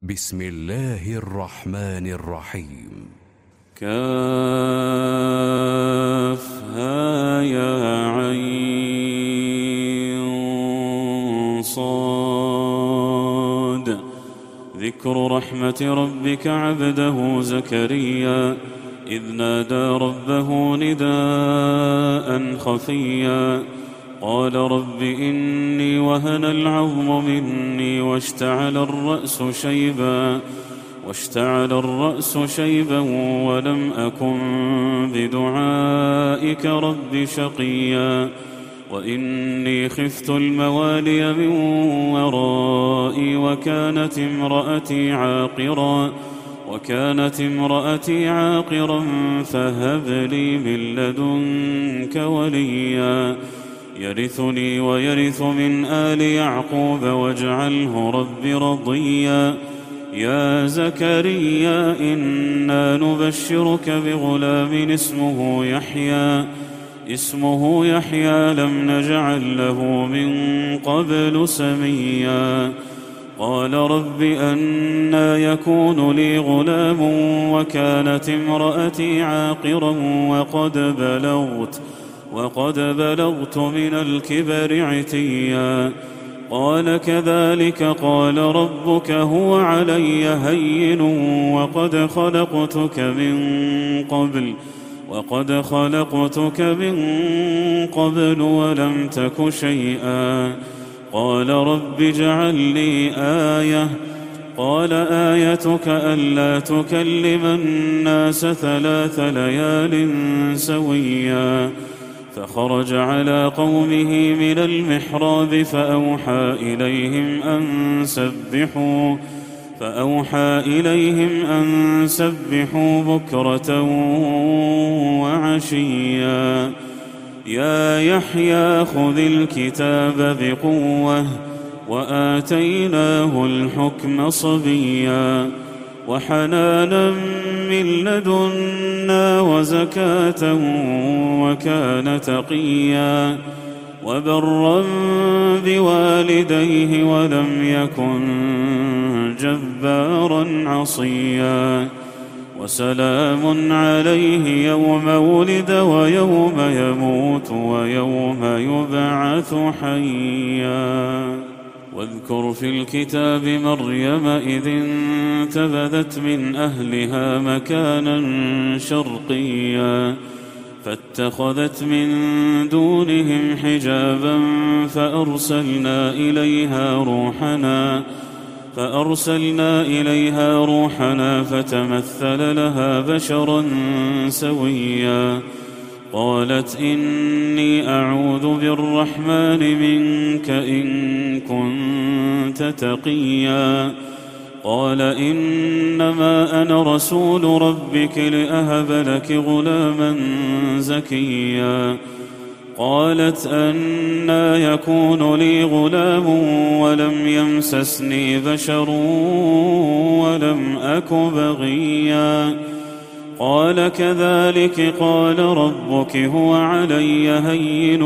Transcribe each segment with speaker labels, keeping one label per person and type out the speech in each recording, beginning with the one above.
Speaker 1: بسم الله الرحمن الرحيم.
Speaker 2: كافها يا عين صاد. ذكر رحمة ربك عبده زكريا إذ نادى ربه نداء خفيا قال رب إني وهن العظم مني واشتعل الرأس شيبا ولم أكن بدعائك رب شقيا وإني خفت الموالي من ورائي وكانت امرأتي عاقرا فهب لي من لدنك وليا يرثني ويرث من آل يعقوب واجعله رب رضيا. يا زكريا إنا نبشرك بغلام اسمه يحيى لم نجعل له من قبل سميا. قال رب أنى يكون لي غلام وكانت امرأتي عاقرا وقد بلغت من الكبر عتيا. قال كذلك قال ربك هو علي هين وقد خلقتك من قبل ولم تك شيئا. قال رب اجعل لي آية. قال آيتك ألا تكلم الناس 3 ليال سويا. فخرج على قومه من المحراب فأوحى إليهم أن سبحوا بكرة وعشيا. يا يحيى خذ الكتاب بقوة وآتيناه الحكم صبيا وحنانا من لدنا وزكاة وكان تقيا وبرا بوالديه ولم يكن جبارا عصيا. وسلام عليه يوم ولد ويوم يموت ويوم يبعث حيا. واذكر في الكتاب مريم إذ انتبذت من أهلها مكانا شرقيا فاتخذت من دونهم حجابا فأرسلنا إليها روحنا فتمثل لها بشرا سويا. قالت إني أعوذ بالرحمن منك إن كنت تقيا. قال إنما أنا رسول ربك لأهب لك غلاما زكيا. قالت أنى يكون لي غلام ولم يمسسني بشر ولم أك بغيا. قال كذلك قال ربك هو علي هين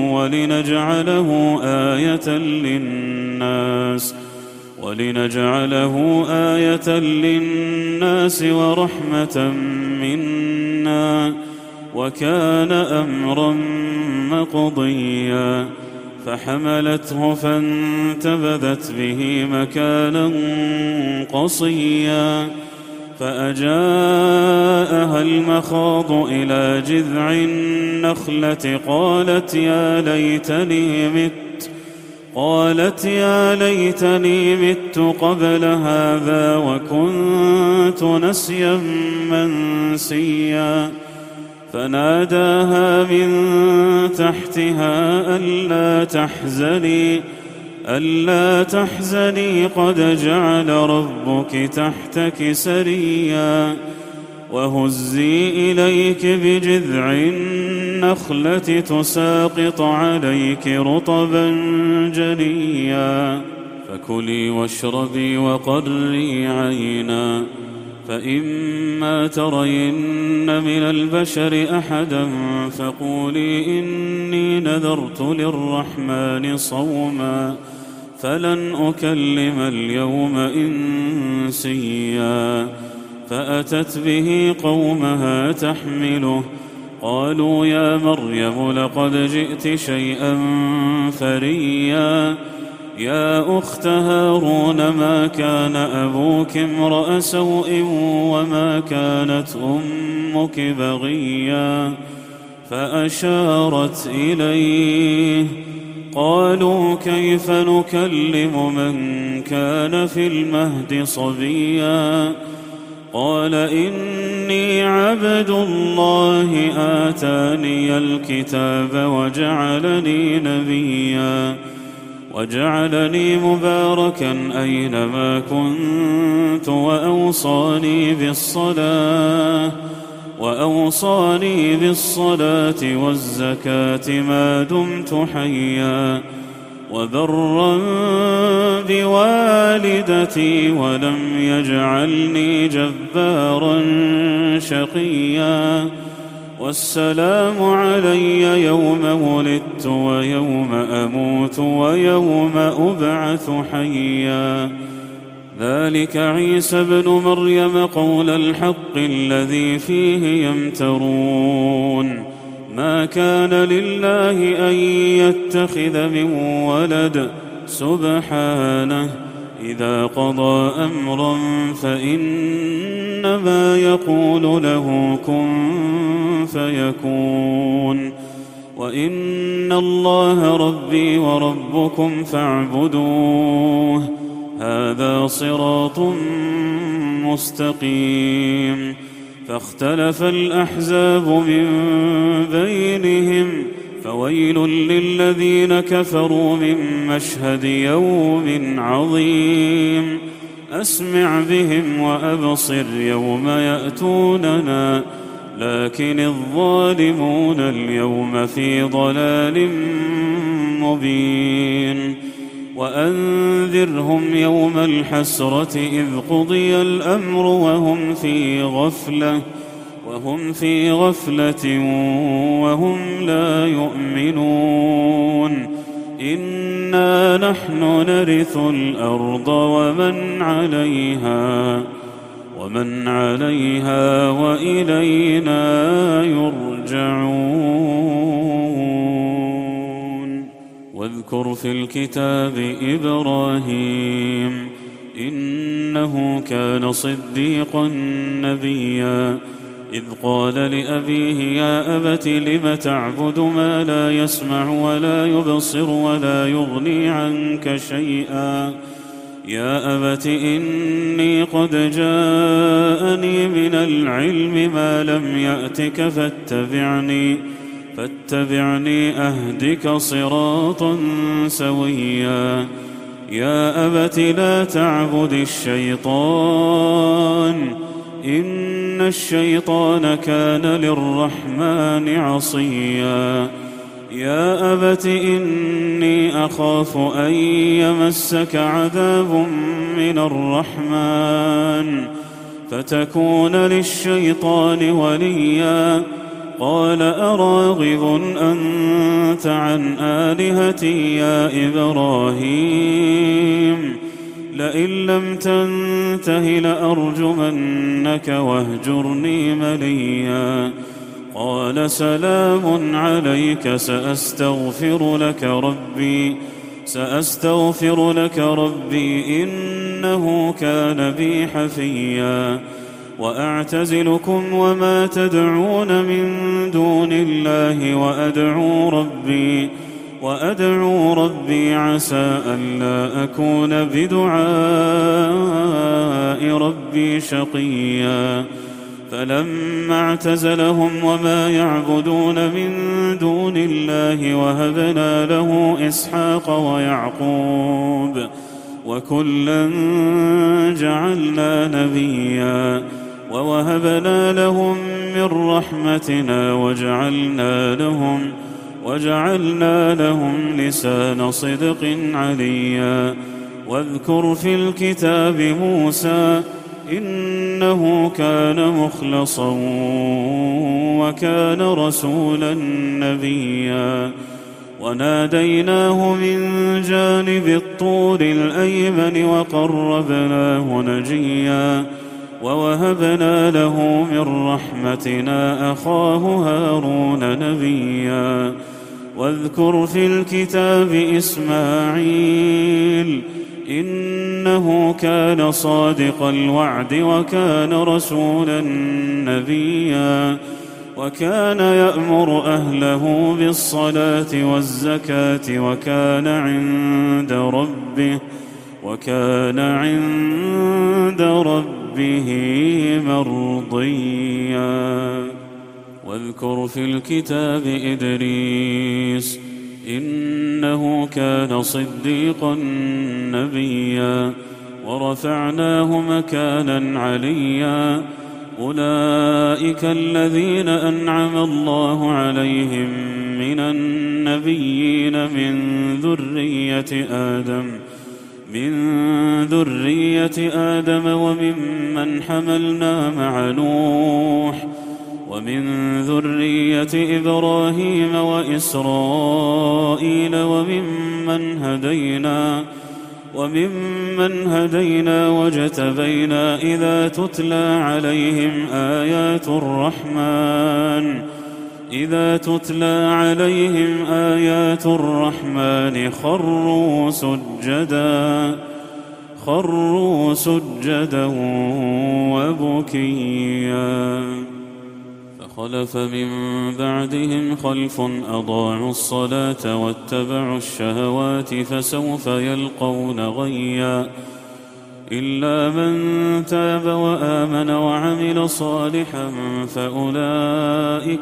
Speaker 2: ولنجعله آية للناس ورحمة منا وكان أمرا مقضيا. فحملته فانتبذت به مكانا قصيا فأجاءها المخاض إلى جذع النخلة قالت يا ليتني مت قبل هذا وكنت نسيا منسيا. فناداها من تحتها ألا تحزني قد جعل ربك تحتك سريا. وهزي إليك بجذع النخلة تساقط عليك رطبا جنيا. فكلي واشربي وقري عينا فإما ترين من البشر أحدا فقولي إني نذرت للرحمن صوما فلن أكلم اليوم إنسيا فأتت به قومها تحمله قالوا يا مريم لقد جئت شيئا فريا يا أخت هارون ما كان أبوك امرأ سوء وما كانت أمك بغيا فأشارت إليه قالوا كيف نكلم من كان في المهد صبيا قال إني عبد الله آتاني الكتاب وجعلني نبيا وجعلني مباركا أينما كنت وأوصاني بالصلاة والزكاة ما دمت حيا وبرا بوالدتي ولم يجعلني جبارا شقيا والسلام علي يوم ولدت ويوم أموت ويوم أبعث حيا ذلك عيسى ابن مريم قول الحق الذي فيه يمترون ما كان لله أن يتخذ من ولد سبحانه إذا قضى أمرا فإنما يقول له كن فيكون وإن الله ربي وربكم فاعبدوه هذا صراط مستقيم فاختلف الأحزاب من بينهم فويل للذين كفروا من مشهد يوم عظيم أسمع بهم وأبصر يوم يأتوننا لكن الظالمون اليوم في ضلال مبين وأنذرهم يوم الحسرة إذ قضي الأمر وهم في غفلة وهم لا يؤمنون إنا نحن نرث الأرض ومن عليها وإلينا يرجعون واذكر في الكتاب إبراهيم إنه كان صديقا نبيا إذ قال لأبيه يا أبت لم تعبد ما لا يسمع ولا يبصر ولا يغني عنك شيئا يا أبت إني قد جاءني من العلم ما لم يأتك فاتبعني أهدك صراطا سويا يا أبت لا تعبد الشيطان إن الشيطان كان للرحمن عصيا يا أبت إني أخاف أن يمسك عذاب من الرحمن فتكون للشيطان وليا قال أراغب أنت عن آلهتي يا إبراهيم لئن لم تنته لأرجمنك واهجرني مليا قال سلام عليك سأستغفر لك ربي إنه كان بي حفيا وأعتزلكم وما تدعون من دون الله وأدعو ربي عسى ألا أكون بدعاء ربي شقيا فلما اعتزلهم وما يعبدون من دون الله وهبنا له إسحاق ويعقوب وكلا جعلنا نبيا ووهبنا لهم من رحمتنا وجعلنا لهم لسان صدق عليا واذكر في الكتاب موسى إنه كان مخلصا وكان رسولا نبيا وناديناه من جانب الطور الأيمن وقربناه نجيا ووهبنا له من رحمتنا أخاه هارون نبيا واذكر في الكتاب إسماعيل إنه كان صادق الوعد وكان رسولا نبيا وكان يأمر أهله بالصلاة والزكاة وكان عند ربه مرضيا واذكر في الكتاب إدريس إنه كان صديقا نبيا ورفعناه مكانا عليا أولئك الذين أنعم الله عليهم من النبيين من ذرية آدم وممن حملنا مع نوح ومن ذرية إبراهيم وإسرائيل وممن هدينا واجتبينا إذا تتلى عليهم آيات الرحمن خروا سجدا وبكيا فخلف من بعدهم خلف أضاعوا الصلاة واتبعوا الشهوات فسوف يلقون غيا إلا من تاب وآمن وعمل صالحا فأولئك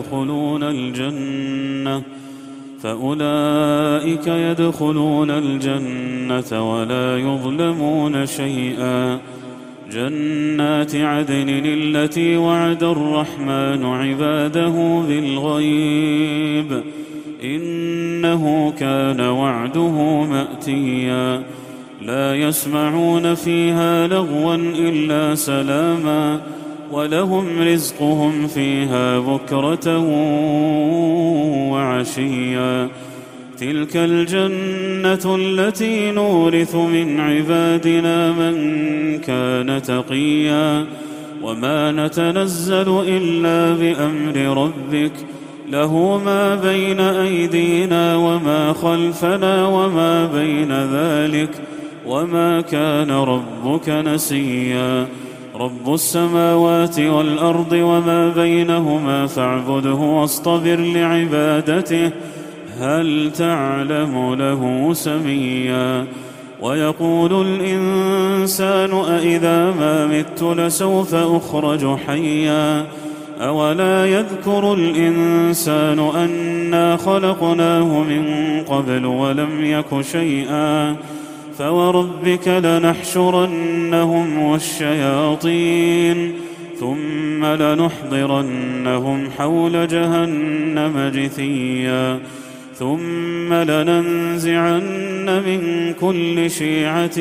Speaker 2: يدخلون الجنة ولا يظلمون شيئا جنات عدن التي وعد الرحمن عباده بالغيب إنه كان وعده مأتيا لا يسمعون فيها لغوا إلا سلاما ولهم رزقهم فيها بكرة وعشيا تلك الجنة التي نورث من عبادنا من كان تقيا وما نتنزل إلا بأمر ربك له ما بين أيدينا وما خلفنا وما بين ذلك وما كان ربك نسيا رب السماوات والأرض وما بينهما فاعبده واصطبر لعبادته هل تعلم له سميا ويقول الإنسان أإذا ما مت لسوف أخرج حيا أولا يذكر الإنسان أنا خلقناه من قبل ولم يك شيئا فوربك لنحشرنهم والشياطين ثم لنحضرنهم حول جهنم جثيا ثم لننزعن من كل شيعة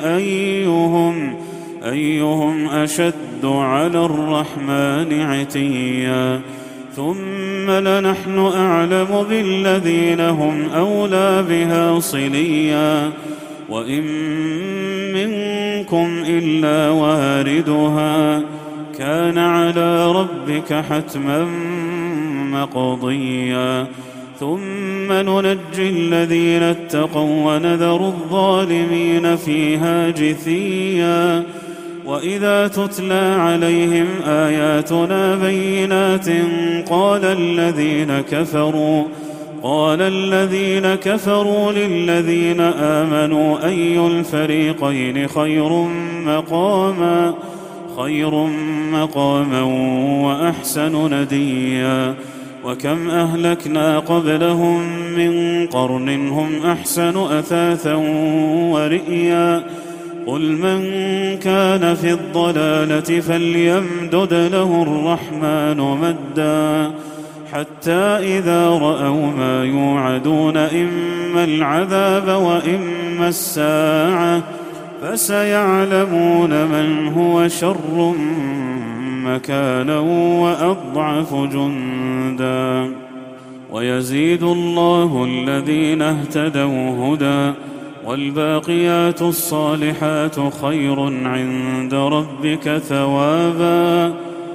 Speaker 2: أيهم أشد على الرحمن عتيا ثم لنحن أعلم بالذين هم أولى بها صليا وإن منكم إلا واردها كان على ربك حتما مقضيا ثم ننجي الذين اتقوا ونذر الظالمين فيها جثيا وإذا تتلى عليهم آياتنا بينات قال الذين كفروا للذين آمنوا أي الفريقين خير مقاما وأحسن نديا وكم أهلكنا قبلهم من قرن هم أحسن أثاثا ورئيا قل من كان في الضلالة فليمدد له الرحمن مدا حتى إذا رأوا ما يوعدون إما العذاب وإما الساعة فسيعلمون من هو شر مكانا وأضعف جندا ويزيد الله الذين اهتدوا هدى والباقيات الصالحات خير عند ربك ثوابا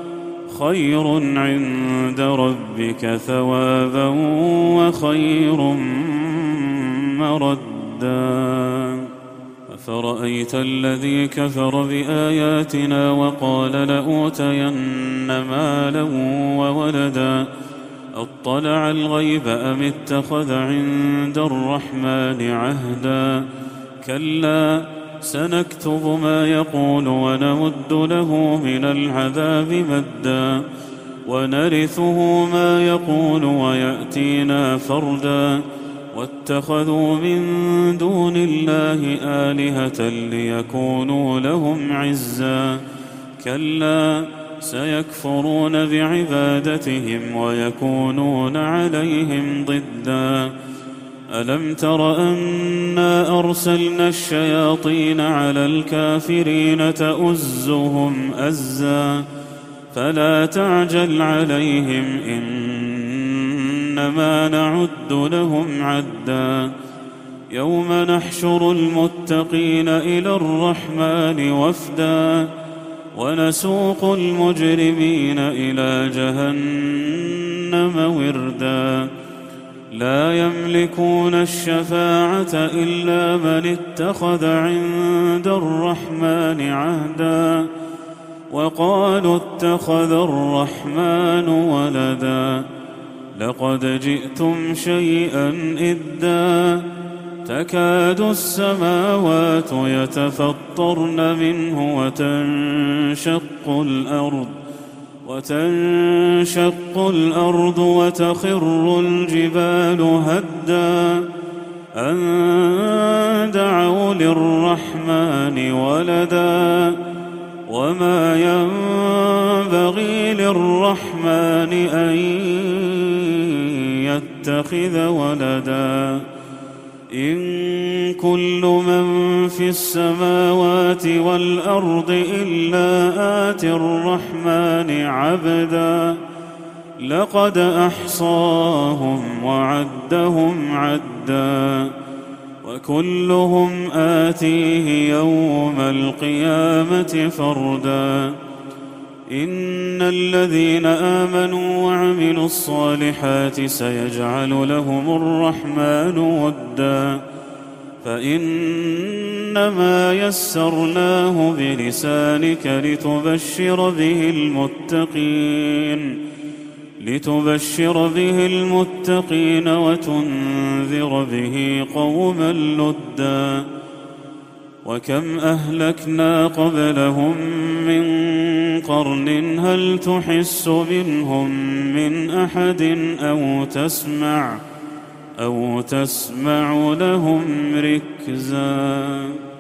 Speaker 2: وخير مردا أفرأيت الذي كفر بآياتنا وقال لأوتين مالا وولدا أطلع الغيب أم اتخذ عند الرحمن عهدا كلا سنكتب ما يقول ونمد له من العذاب مدا ونرثه ما يقول ويأتينا فردا واتخذوا من دون الله آلهة ليكونوا لهم عزا كلا سيكفرون بعبادتهم ويكونون عليهم ضدا ألم تر أنا أرسلنا الشياطين على الكافرين تؤزهم أزا فلا تعجل عليهم إنما نعد لهم عدا يوم نحشر المتقين إلى الرحمن وفدا ونسوق المجرمين إلى جهنم وردا لا يملكون الشفاعة إلا من اتخذ عند الرحمن عهدا وقالوا اتخذ الرحمن ولدا لقد جئتم شيئا إدا تكاد السماوات يتفطرن منه وتنشق الأرض وتخر الجبال هدا أن دعوا للرحمن ولدا وما ينبغي للرحمن أن يتخذ ولدا إن كل من في السماوات والأرض إلا آتي الرحمن عبدا لقد أحصاهم وعدهم عدا وكلهم آتيه يوم القيامة فردا إن الذين آمنوا وعملوا الصالحات سيجعل لهم الرحمن ودا فإنما يسرناه بلسانك لتبشر به المتقين وتنذر به قوما لدا وكم أهلكنا قبلهم من قرن هل تحس منهم من أحد أو تسمع لهم ركزا